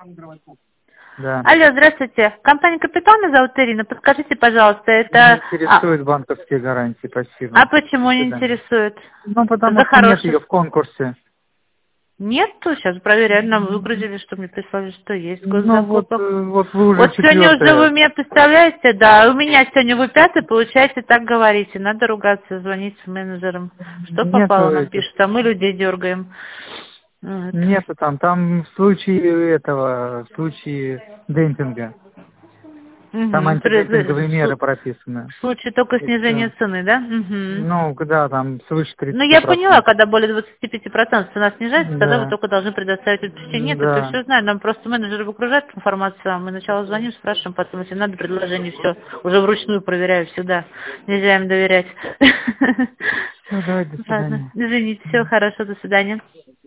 Да. Алло, здравствуйте. Компания «Капитал», меня зовут Ирина. Подскажите, пожалуйста, Не это... интересуют банковские гарантии, спасибо. А почему До не свидания. интересует? Ну, потому За что нет хороший... ее в конкурсе. Нету, сейчас проверяю, нам выгрузили, что мне прислали, что есть Ну, госзакупок. вот вы уже Вот сегодня уже вы четвертая. меня представляете, да, у меня сегодня вы пятый, получаете, так говорите, надо ругаться, звонить с менеджером. Что Нету попало, нам этих. пишут, а мы людей дергаем. Вот. Нету там в случае этого, в случае демпинга. Там Мгм. антидемпинговые меры прописаны. В случае только И снижения все. цены, да? Мгм. Ну, когда там свыше Ну, я поняла, 30%. когда более 25% цена снижается, тогда вы Да. только должны предоставить отпущение. Нет, это Да. все знаю, нам просто менеджеры выгружают информацию, а мы сначала звоним, спрашиваем, потом, если надо, предложение, все, уже вручную проверяю всегда. Нельзя им доверять. Все, давайте, до Ладно, свидания. извините, всего хорошего, до свидания.